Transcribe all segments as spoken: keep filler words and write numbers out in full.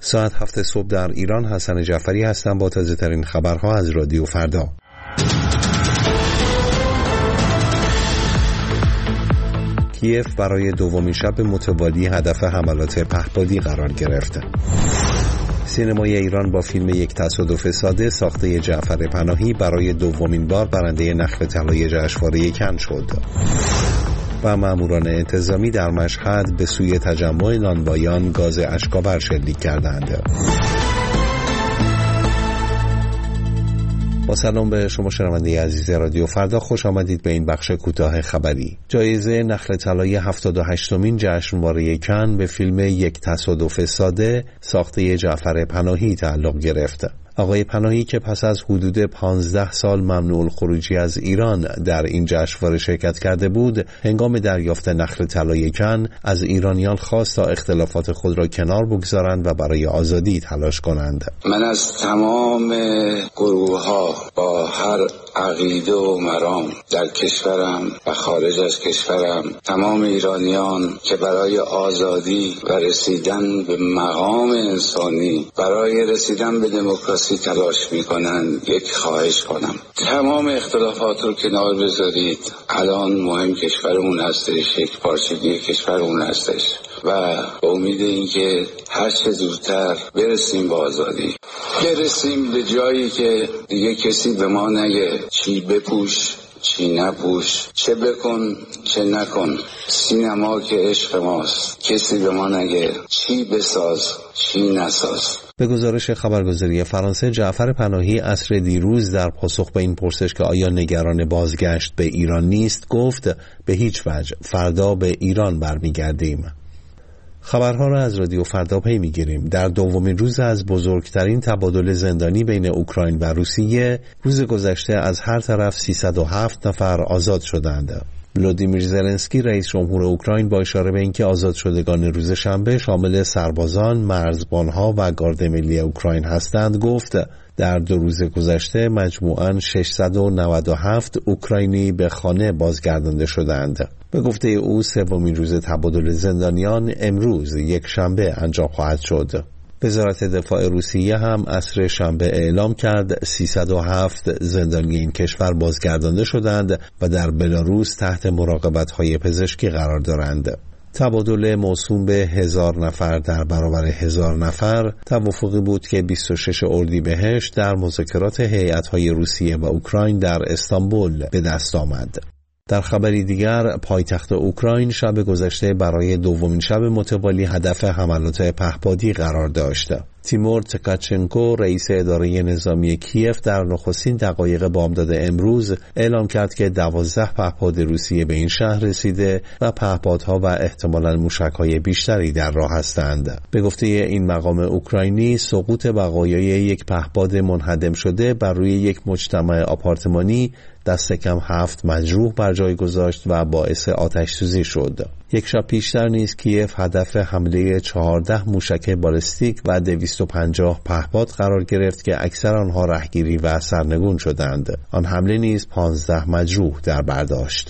ساعت هفت صبح در ایران. حسن جعفری هستم با تازه ترین خبرها از رادیو فردا. کیف برای دومین شب متوالی هدف حملات پهپادی قرار گرفت. سینمای ایران با فیلم یک تصادف ساده ساخته جعفر پناهی برای دومین بار برنده نخل طلای جشنواره کن شد. و ماموران انتظامی در مشهد به سوی تجمع نانوایان گاز اشک‌آور شلیک کردند. با سلام به شما شنونده عزیز رادیو فردا، خوش آمدید به این بخش کوتاه خبری. جایزه نخل طلای هفتاد و هشتمین جشنواره کن به فیلم یک تصادف ساده ساخته جعفر پناهی تعلق گرفت. آقای پناهی که پس از حدود پانزده سال ممنوع الخروجی از ایران در این جشنواره شرکت کرده بود، هنگام دریافت نخل طلای کن از ایرانیان خواست تا اختلافات خود را کنار بگذارند و برای آزادی تلاش کنند. من از تمام گروه‌ها با هر عقیده و مرام در کشورم و خارج از کشورم، تمام ایرانیان که برای آزادی و رسیدن به مقام انسانی، برای رسیدن به دموکراسی تلاش میکنن، یک خواهش کنم: تمام اختلافات رو کنار بذارید. الان مهم کشورمون هستش، یک پارچگی کشورمون هستش و به امید اینکه هر چه زودتر برسیم به آزادی، برسیم به جایی که دیگه کسی به ما نگه چی بپوش چی نپوش، چه بکن چه نکن. سینما که عشق ماست، کسی به ما نگه چی بساز چی نساز. به گزارش خبرگزاری فرانسه، جعفر پناهی عصر دیروز در پاسخ به این پرسش که آیا نگران بازگشت به ایران نیست، گفت به هیچ وجه، فردا به ایران برمیگردیم. خبرها را از رادیو فردا پی میگیریم. در دومین روز از بزرگترین تبادل زندانی بین اوکراین و روسیه، روز گذشته از هر طرف سیصد و هفت نفر آزاد شدند. ولودیمیر زلنسکی رئیس جمهور اوکراین با اشاره به اینکه آزاد شدگان روز شنبه شامل سربازان، مرزبانها و گارد ملی اوکراین هستند، گفت در دو روز گذشته مجموعاً ششصد و نود و هفت اوکراینی به خانه بازگردانده شدند. به گفته او سومین روز تبادل زندانیان امروز یک شنبه انجام خواهد شد. وزارت دفاع روسیه هم عصر شنبه اعلام کرد سیصد و هفت زندانی این کشور بازگردانده شدند و در بلاروس تحت مراقبت‌های پزشکی قرار دارند. تبادل موسوم به هزار نفر در برابر هزار نفر توافقی بود که بیست و شش اردیبهشت در مذاکرات هیئت‌های روسیه و اوکراین در استانبول به دست آمد. در خبری دیگر، پایتخت اوکراین شب گذشته برای دومین شب متوالی هدف حملات پهپادی قرار داشت. تیمور تکاچنکو رئیس اداره نظامی کیف در نخستین دقایق بامداد امروز اعلام کرد که دوازده پهپاد روسیه به این شهر رسیده و پهپادها و احتمالاً موشک‌های بیشتری در راه هستند. به گفته این مقام اوکراینی، سقوط بقایای یک پهپاد منهدم شده بر روی یک مجتمع آپارتمانی دست کم هفت مجروح بر جای گذاشت و باعث آتش سوزی شد. یک شب پیشتر نیز کیف هدف حمله چهارده موشک بالستیک و دویست و پنجاه پهپاد قرار گرفت که اکثر آنها رهگیری و سرنگون شدند. آن حمله نیز پانزده مجروح در بر داشت.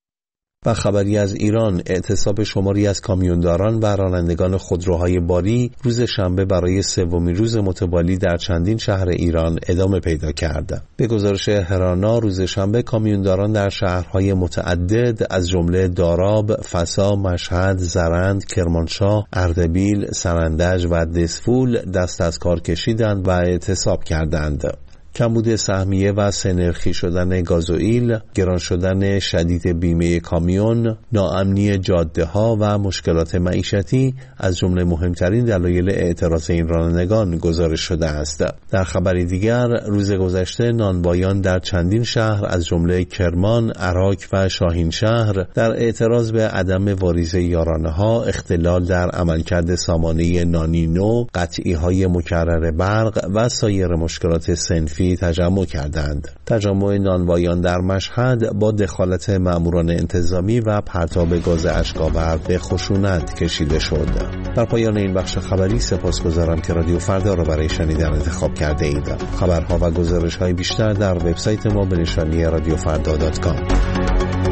و خبری از ایران، اعتصاب شماری از کامیونداران و رانندگان خودروهای باری روز شنبه برای سومین روز متوالی در چندین شهر ایران ادامه پیدا کرد. به گزارش هرانا، روز شنبه کامیونداران در شهرهای متعدد از جمله داراب، فسا، مشهد، زرند، کرمانشاه، اردبیل، سرندج و دسفول دست از کار کشیدند و اعتصاب کردند. کمبود سهمیه و سه‌نرخی شدن گازوئیل، گران شدن شدید بیمه کامیون، ناامنی جاده‌ها و مشکلات معیشتی از جمله مهمترین دلایل اعتراض این رانندگان گزارش شده است. در خبری دیگر، روز گذشته نانوایان در چندین شهر از جمله کرمان، عراق و شاهین شهر در اعتراض به عدم واریز یارانه‌ها، اختلال در عملکرد سامانه نانی نو، قطعی‌های مکرر برق و سایر مشکلات صنفی تجمع کردند. تجمع نانوایان در مشهد با دخالت ماموران انتظامی و پرتاب گاز اشک‌آور به خشونت کشیده شد. در پایان این بخش خبری سپاسگزارم که رادیو فردا را برای شنیدن انتخاب کرده اید. خبرها و گزارش‌های بیشتر در وبسایت ما به نشانی رادیو فردا دات کام.